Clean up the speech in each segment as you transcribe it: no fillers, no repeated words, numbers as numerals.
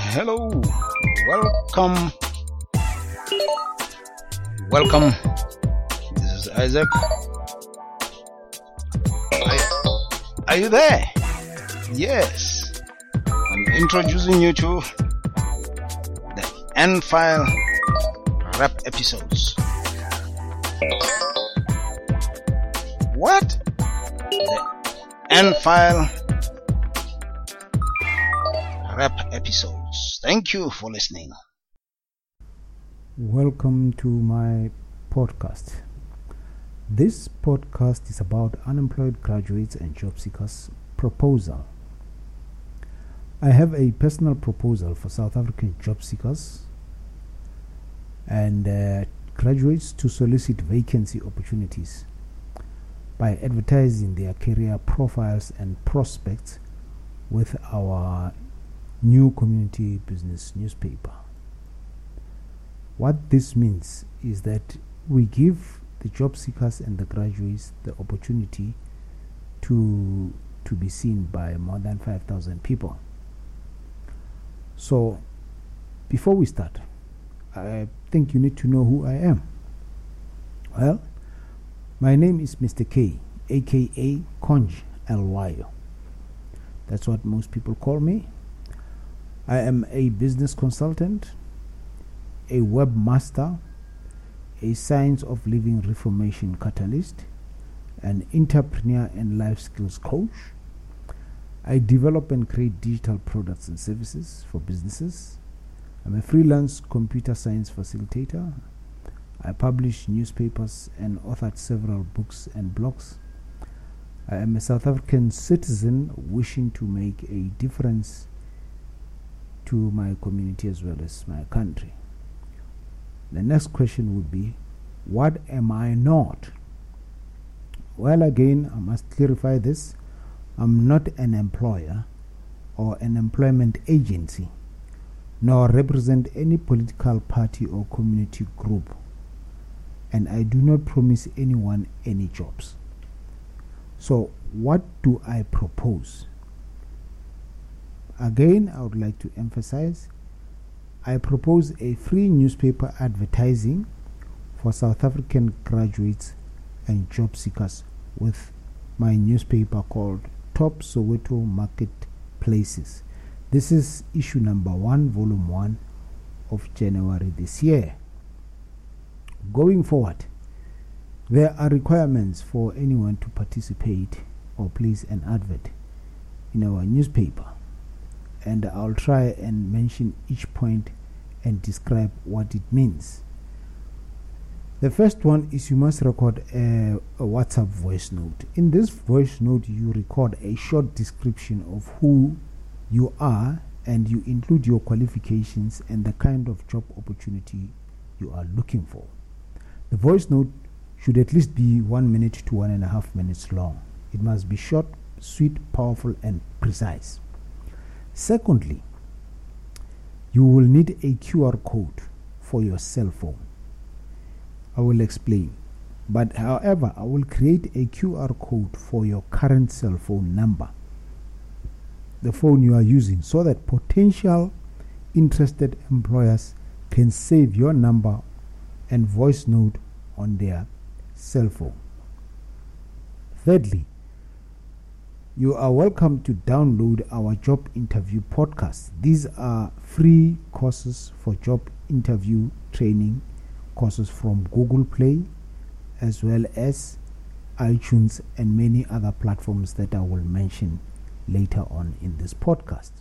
Hello, welcome. This is Isaac. Are you there? Yes. I'm introducing you to the N-File rap episodes. What? The N-File rap episodes. Thank you for listening. Welcome to my podcast. This podcast is about unemployed graduates and job seekers proposal. I have a personal proposal for South African job seekers and graduates to solicit vacancy opportunities by advertising their career profiles and prospects with our new community business newspaper. What this means is that we give the job seekers and the graduates the opportunity to be seen by more than 5,000 people. So, before we start, I think you need to know who I am. Well, my name is Mr. K, aka Conj Elwayo. That's what most people call me. I am a business consultant, a webmaster, a science of living reformation catalyst, an entrepreneur and life skills coach. I develop and create digital products and services for businesses. I'm a freelance computer science facilitator. I publish newspapers and authored several books and blogs. I am a South African citizen wishing to make a difference to my community as well as my country. The next question would be, what am I not? Well, again, I must clarify this. I'm not an employer or an employment agency, nor represent any political party or community group, and I do not promise anyone any jobs. So, what do I propose? Again, I would like to emphasize, I propose a free newspaper advertising for South African graduates and job seekers with my newspaper called Top Soweto Marketplaces. This is issue number 1, volume 1 of January this year. Going forward, there are requirements for anyone to participate or place an advert in our newspaper, and I'll try and mention each point and describe what it means. The first one is you must record a WhatsApp voice note. In this voice note, you record a short description of who you are, and you include your qualifications and the kind of job opportunity you are looking for. The voice note should at least be 1 minute to 1.5 minutes long. It must be short, sweet, powerful, and precise. Secondly, you will need a QR code for your cell phone. I will explain. But however, I will create a QR code for your current cell phone number, the phone you are using, so that potential interested employers can save your number and voice note on their cell phone. Thirdly, you are welcome to download our job interview podcast. These are free courses for job interview training courses from Google Play, as well as iTunes and many other platforms that I will mention later on in this podcast.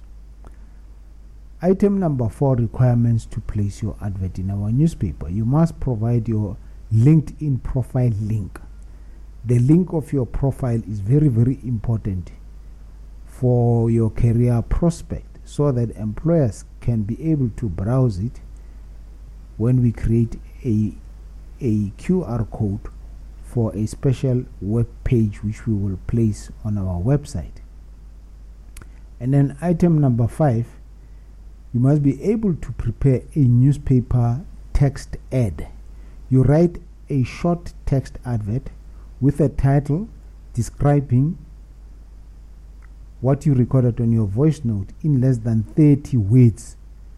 Item number 4, requirements to place your advert in our newspaper. You must provide your LinkedIn profile link. The link of your profile is very, very important for your career prospect, so that employers can be able to browse it when we create a QR code for a special web page which we will place on our website. And then item number 5, you must be able to prepare a newspaper text ad. You write a short text advert with a title describing what you recorded on your voice note in less than 30 words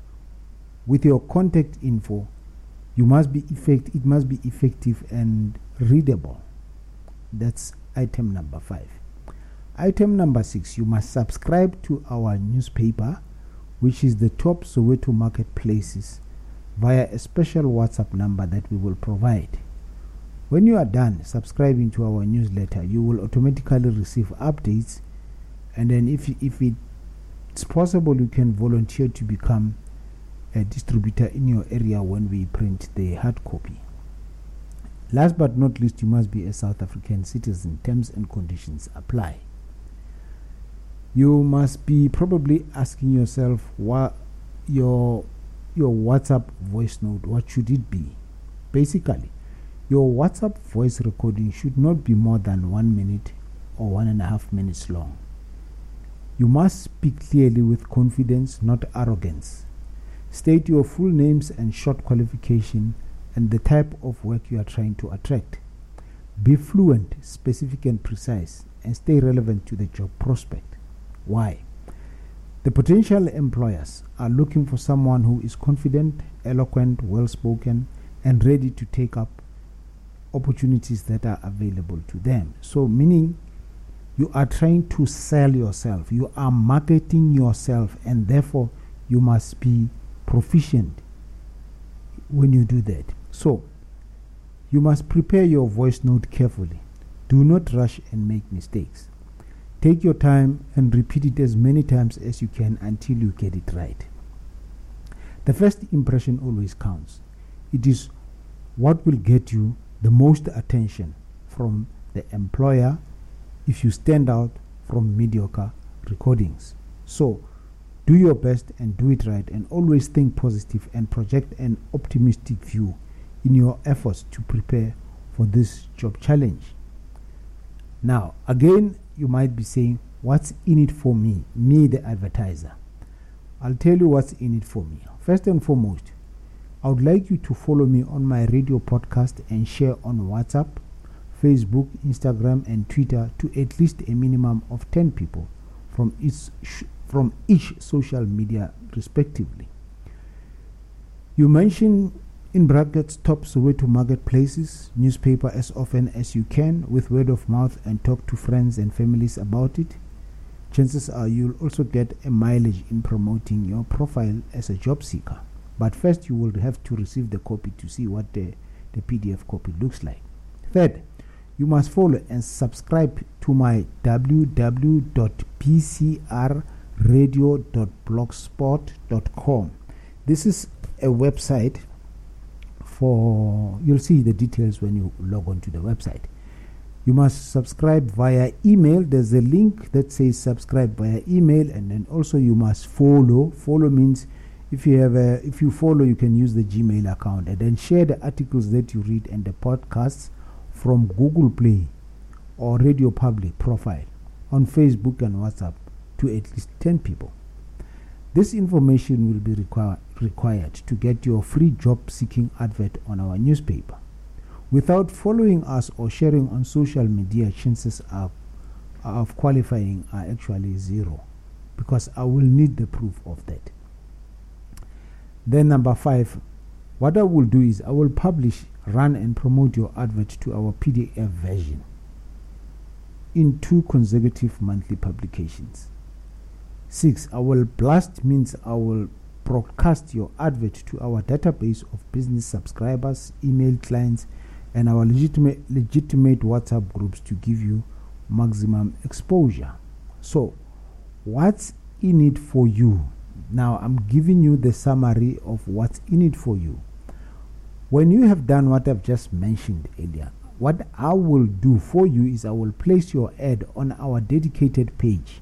with your contact info, it must be effective and readable. That's item number 5. Item number 6, you must subscribe to our newspaper, which is the top Soweto marketplaces, via a special WhatsApp number that we will provide. When you are done subscribing to our newsletter, you will automatically receive updates, and then if it's possible, you can volunteer to become a distributor in your area when we print the hard copy. Last but not least, you must be a South African citizen. Terms and conditions apply. You must be probably asking yourself, what your WhatsApp voice note, what should it be? Basically, your WhatsApp voice recording should not be more than 1 minute or 1.5 minutes long. You must speak clearly with confidence, not arrogance. State your full names and short qualification and the type of work you are trying to attract. Be fluent, specific and precise, and stay relevant to the job prospect. Why? The potential employers are looking for someone who is confident, eloquent, well-spoken, and ready to take up opportunities that are available to them. So meaning you are trying to sell yourself, you are marketing yourself, and therefore you must be proficient when you do that. So you must prepare your voice note carefully. Do not rush and make mistakes. Take your time and repeat it as many times as you can until you get it right. The first impression always counts. It is what will get you the most attention from the employer if you stand out from mediocre recordings. So, do your best and do it right, and always think positive and project an optimistic view in your efforts to prepare for this job challenge. Now, again, you might be saying, what's in it for me the advertiser? I'll tell you what's in it for me. First and foremost, I would like you to follow me on my radio podcast and share on WhatsApp, Facebook, Instagram, and Twitter to at least a minimum of 10 people from each social media respectively. You mention in brackets top Soweto marketplaces newspaper as often as you can with word of mouth, and talk to friends and families about it. Chances are you'll also get a mileage in promoting your profile as a job seeker. But first you will have to receive the copy to see what the PDF copy looks like. Third, you must follow and subscribe to my www.pcrradio.blogspot.com. This is a website you'll see the details when you log on to the website. You must subscribe via email. There's a link that says subscribe via email, and then also you must follow. Follow means if you follow, you can use the Gmail account, and then share the articles that you read and the podcasts from Google Play or Radio Public profile on Facebook and WhatsApp to at least 10 people. This information will be required to get your free job-seeking advert on our newspaper. Without following us or sharing on social media, chances of qualifying are actually 0, because I will need the proof of that. Then number 5, what I will do is I will publish, run and promote your advert to our PDF version in 2 consecutive monthly publications. 6, I will blast means I will broadcast your advert to our database of business subscribers, email clients, and our legitimate WhatsApp groups to give you maximum exposure. So, what's in it for you? Now, I'm giving you the summary of what's in it for you. When you have done what I've just mentioned earlier, what I will do for you is I will place your ad on our dedicated page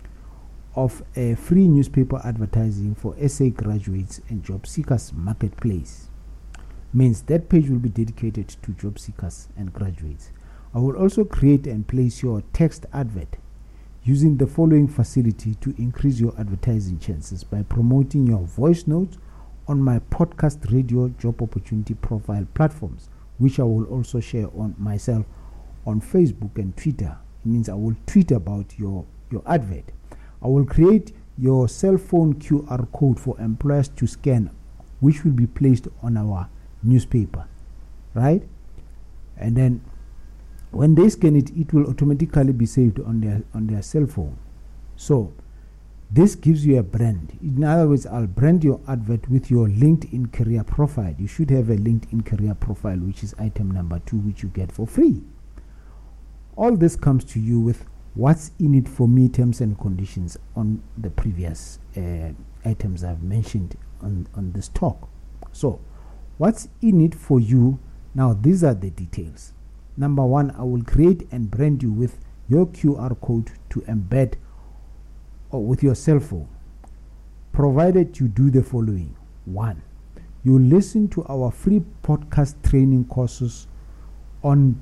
of a free newspaper advertising for SA graduates and job seekers marketplace. Means that page will be dedicated to job seekers and graduates. I will also create and place your text advert using the following facility to increase your advertising chances by promoting your voice notes on my podcast radio job opportunity profile platforms, which I will also share on myself on Facebook and Twitter. It means I will tweet about your advert. I will create your cell phone QR code for employers to scan which will be placed on our newspaper, right? And then when they scan it, it will automatically be saved on their cell phone. So this gives you a brand. In other words, I'll brand your advert with your LinkedIn career profile. You should have a LinkedIn career profile, which is item number 2, which you get for free. All this comes to you with what's in it for me terms and conditions on the previous items I've mentioned on this talk. So what's in it for you? Now these are the details. Number 1, I will create and brand you with your QR code to embed or with your cell phone, provided you do the following. 1, you listen to our free podcast training courses on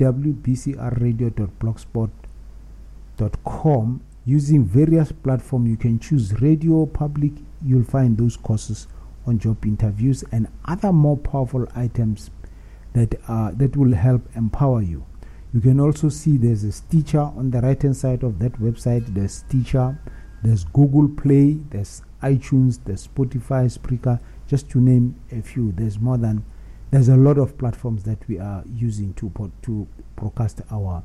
www.bcrradio.blogspot.com using various platforms. You can choose radio, public. You'll find those courses on job interviews and other more powerful items that will help empower you. You can also see there's a Stitcher on the right hand side of that website. There's Stitcher, there's Google Play, there's iTunes, there's Spotify, Spreaker, just to name a few. There's a lot of platforms that we are using to broadcast our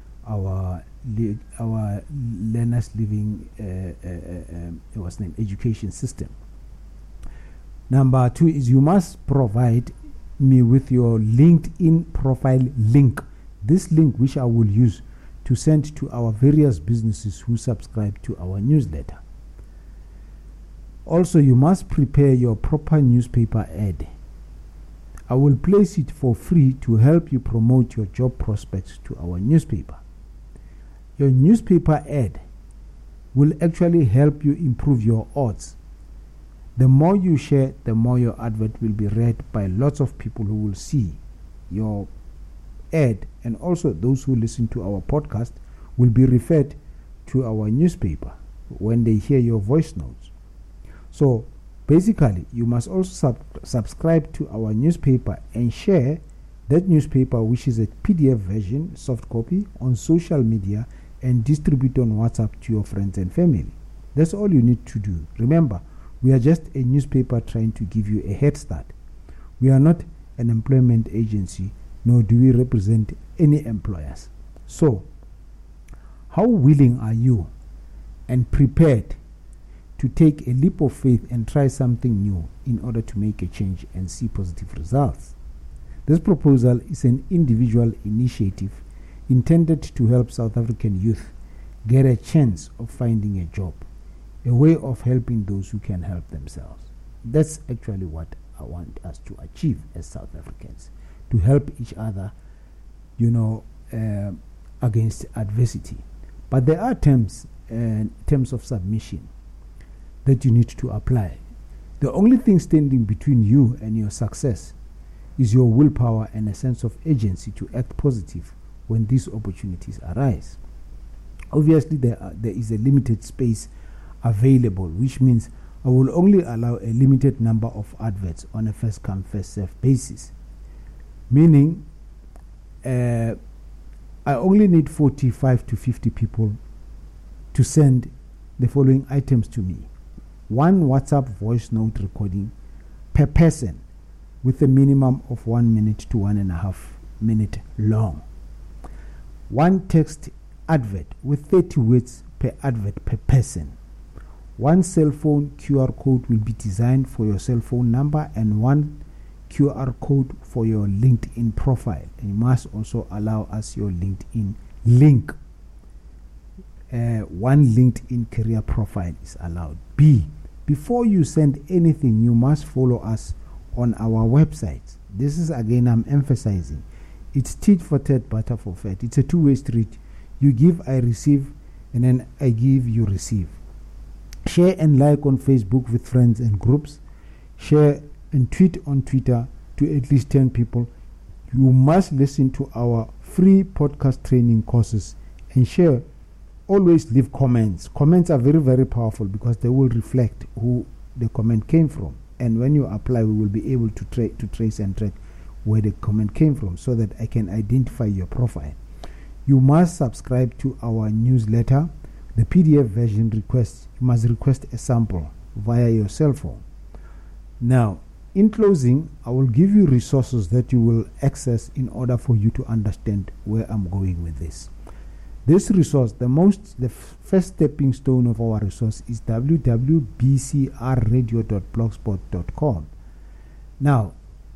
learners living education system. Number 2 is you must provide me with your LinkedIn profile link. This link, which I will use to send to our various businesses who subscribe to our newsletter. Also, you must prepare your proper newspaper ad. I will place it for free to help you promote your job prospects to our newspaper. Your newspaper ad will actually help you improve your odds. The more you share, the more your advert will be read by lots of people who will see your ad, and also those who listen to our podcast will be referred to our newspaper when they hear your voice notes. So basically, you must also subscribe to our newspaper and share that newspaper, which is a PDF version, soft copy, on social media and distribute on WhatsApp to your friends and family. That's all you need to do. Remember, we are just a newspaper trying to give you a head start. We are not an employment agency, nor do we represent any employers. So, how willing are you and prepared to take a leap of faith and try something new in order to make a change and see positive results? This proposal is an individual initiative intended to help South African youth get a chance of finding a job, a way of helping those who can help themselves. That's actually what I want us to achieve as South Africans, to help each other, against adversity. But there are terms of submission that you need to apply. The only thing standing between you and your success is your willpower and a sense of agency to act positive when these opportunities arise. Obviously, there is a limited space available, which means I will only allow a limited number of adverts on a first-come, first-served basis. Meaning, I only need 45 to 50 people to send the following items to me. 1 WhatsApp voice note recording per person with a minimum of 1 minute to 1.5 minute long. 1 text advert with 30 words per advert per person. 1 cell phone QR code will be designed for your cell phone number, and 1 QR code for your LinkedIn profile. And you must also allow us your LinkedIn link. 1 LinkedIn career profile is allowed. B, before you send anything, you must follow us on our website. This is, again, I'm emphasizing, it's tit for tat, butter for fat. It's a two-way street. You give, I receive, and then I give, you receive. Share and like on Facebook with friends and groups. Share and tweet on Twitter to at least 10 people. You must listen to our free podcast training courses and share. Always leave comments. Comments are very, very powerful because they will reflect who the comment came from. And when you apply, we will be able to trace and track where the comment came from so that I can identify your profile. You must subscribe to our newsletter. The PDF version you must request a sample via your cell phone. Now, in closing, I will give you resources that you will access in order for you to understand where I'm going with this. This resource, the first stepping stone of our resource is www.bcrradio.blogspot.com. Now,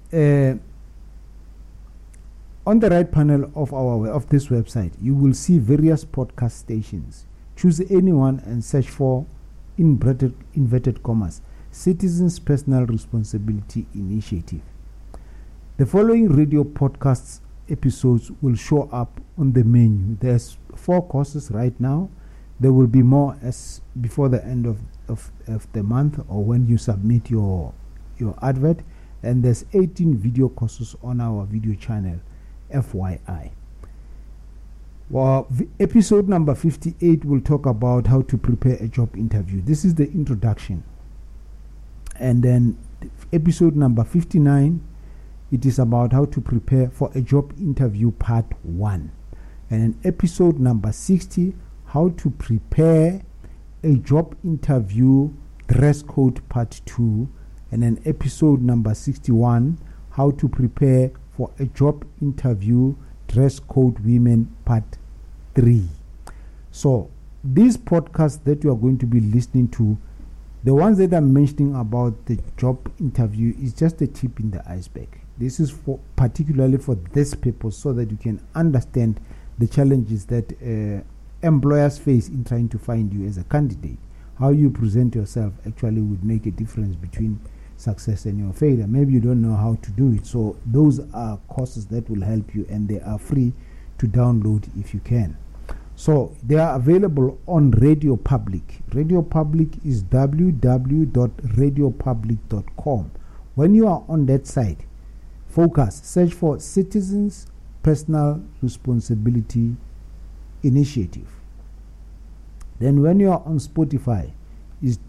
on the right panel of this website, you will see various podcast stations. Choose any one and search for, in inverted commas, Citizens Personal Responsibility Initiative. The following radio podcasts episodes will show up on the menu. There's 4 courses right now. There will be more as before the end of the month or when you submit your advert. And there's 18 video courses on our video channel, FYI. Well, episode number 58 will talk about how to prepare a job interview. This is the introduction. And then episode number 59, it is about how to prepare for a job interview part 1. And then episode number 60, how to prepare a job interview dress code part 2. And then episode number 61, how to prepare for a job interview dress code women part 3. So these podcasts that you are going to be listening to, the ones that I'm mentioning about the job interview, is just a tip in the iceberg. This is particularly for this purpose, so that you can understand the challenges that employers face in trying to find you as a candidate. How you present yourself actually would make a difference between success and your failure. Maybe you don't know how to do it. So those are courses that will help you, and they are free to download if you can. So they are available on Radio Public. Radio Public is www.radiopublic.com. When you are on that site, focus, search for Citizens Personal Responsibility Initiative. Then when you are on Spotify, is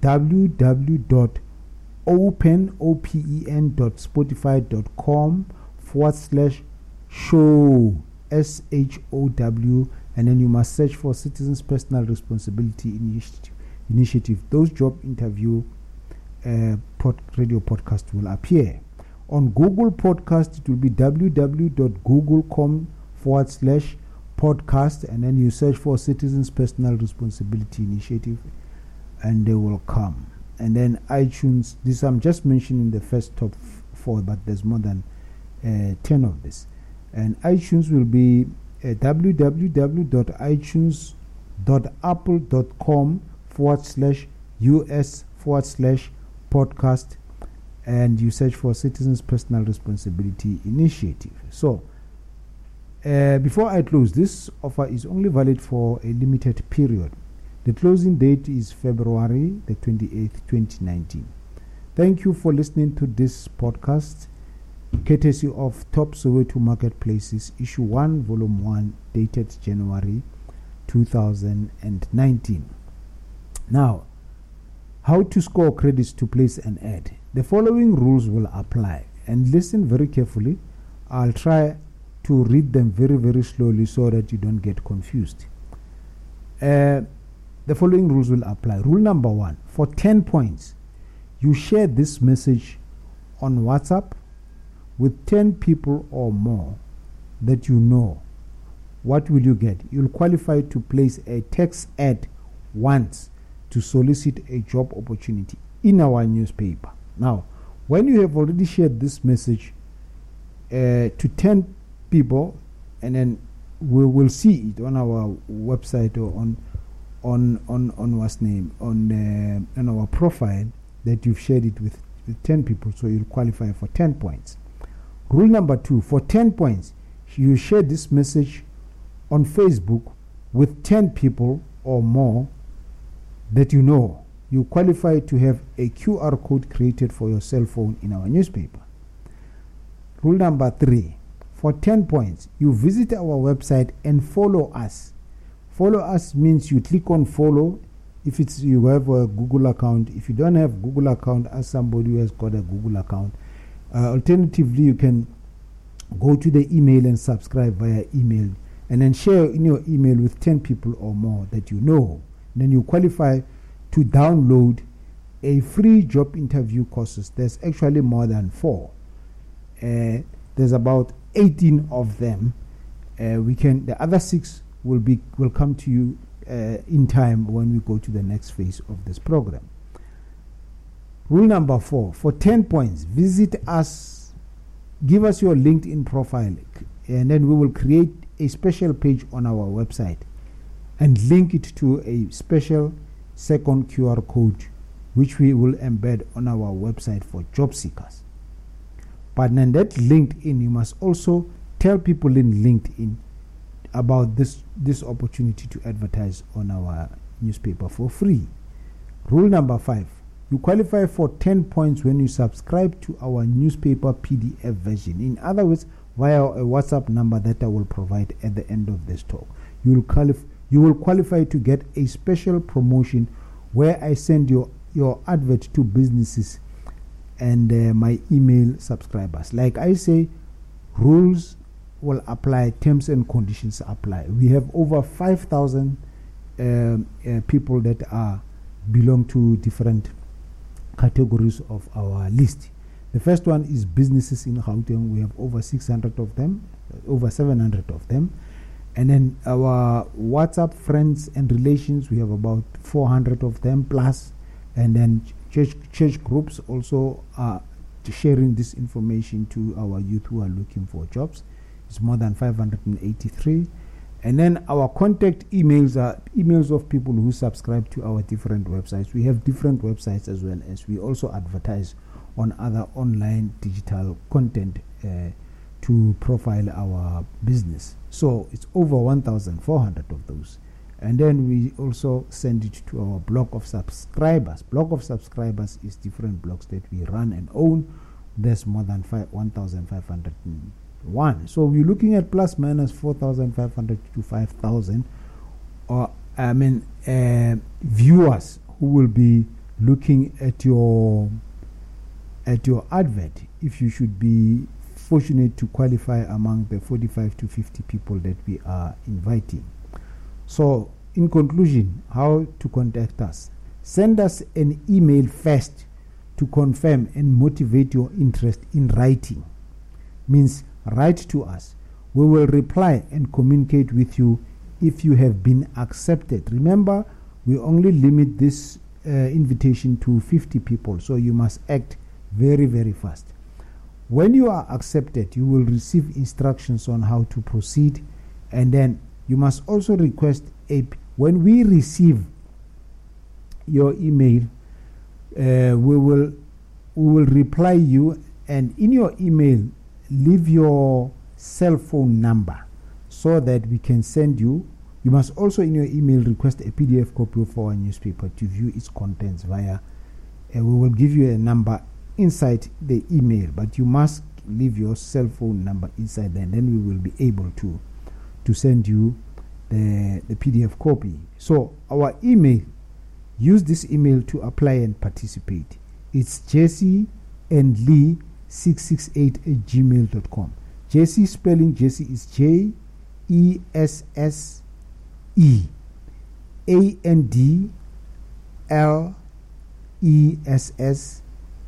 www.open.spotify.com/show, SHOW, and then you must search for Citizens Personal Responsibility Initiative. Those job interview radio podcasts will appear. On Google Podcast, it will be www.google.com/podcast, and then you search for Citizens Personal Responsibility Initiative, and they will come. And then iTunes, this I'm just mentioning the first top 4, but there's more than 10 of this. And iTunes will be www.itunes.apple.com/US/podcast, and you search for Citizens Personal Responsibility Initiative. So before I close, this offer is only valid for a limited period. The closing date is February the 28th, 2019. Thank you for listening to this podcast, courtesy of Top Soweto Marketplaces, Issue 1, Volume 1, dated January 2019. Now, how to score credits to place an ad. The following rules will apply, and listen very carefully. I'll try to read them very, very slowly so that you don't get confused. The following rules will apply. Rule number 1, for 10 points, you share this message on WhatsApp with 10 people or more that you know. What will you get? You'll qualify to place a text ad once to solicit a job opportunity in our newspaper. Now, when you have already shared this message to 10 people, and then we will see it on our website or on what's name on our profile that you've shared it with 10 people, so you'll qualify for 10 points. Rule number 2, for 10 points, you share this message on Facebook with 10 people or more that you know. You qualify to have a QR code created for your cell phone in our newspaper. Rule number 3, for 10 points, you visit our website and follow us. Follow us means you click on follow if you have a Google account. If you don't have Google account, ask somebody who has got a Google account. Alternatively, you can go to the email and subscribe via email, and then share in your email with 10 people or more that you know. And then you qualify to download a free job interview courses. There's actually more than 4. There's about 18 of them. The other 6 will come to you in time when we go to the next phase of this program. Rule number 4, for 10 points, visit us, give us your LinkedIn profile, and then we will create a special page on our website and link it to a special second QR code which we will embed on our website for job seekers. But then that LinkedIn, you must also tell people in LinkedIn about this opportunity to advertise on our newspaper for free. Rule number 5, you qualify for 10 points when you subscribe to our newspaper PDF version. In other words, via a WhatsApp number that I will provide at the end of this talk. You will qualify to get a special promotion where I send your advert to businesses and my email subscribers. Like I say, rules will apply, terms and conditions apply. We have over 5,000 people that belong to different categories of our list. The first one is businesses in Gauteng. We have over 600 of them, over 700 of them. And then our WhatsApp friends and relations, we have about 400 of them plus. And then church groups also are sharing this information to our youth who are looking for jobs. It's more than 583. And then our contact emails are emails of people who subscribe to our different websites. We have different websites as well as we also advertise on other online digital content to profile our business. So it's over 1,400 of those. And then we also send it to our block of subscribers. Block of subscribers is different blocks that we run and own. There's more than 1,501. So we're looking at plus minus 4,500 to 5,000 viewers who will be looking at your advert if you should be fortunate to qualify among the 45 to 50 people that we are inviting. So in conclusion, how to contact us? Send us an email first to confirm and motivate your interest in writing. Means write to us. We will reply and communicate with you if you have been accepted. Remember, we only limit this invitation to 50 people, so you must act very, very fast. When you are accepted, you will receive instructions on how to proceed, and then you must also request when we receive your email, we will reply you, and in your email leave your cell phone number so that we can send you. You must also in your email request a PDF copy of our newspaper to view its contents via. We will give you a number inside the email, but you must leave your cell phone number inside there, and then we will be able to send you the PDF copy. So our email, use this email to apply and participate. It's jesseandlee668@gmail.com. Jesse, spelling Jesse is JESSEANDLESS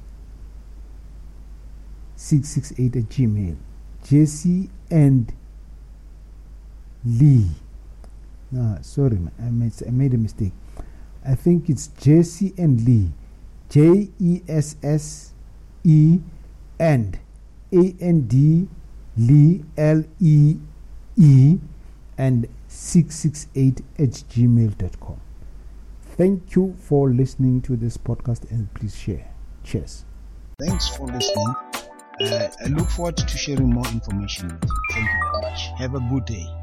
668@gmail. Jesse and Lee. No, sorry, I made a mistake. I think it's Jesse and Lee. JESSE and AND Lee LEE and 668@gmail.com. Thank you for listening to this podcast and please share. Cheers. Thanks for listening. I look forward to sharing more information with you. Thank you very much. Have a good day.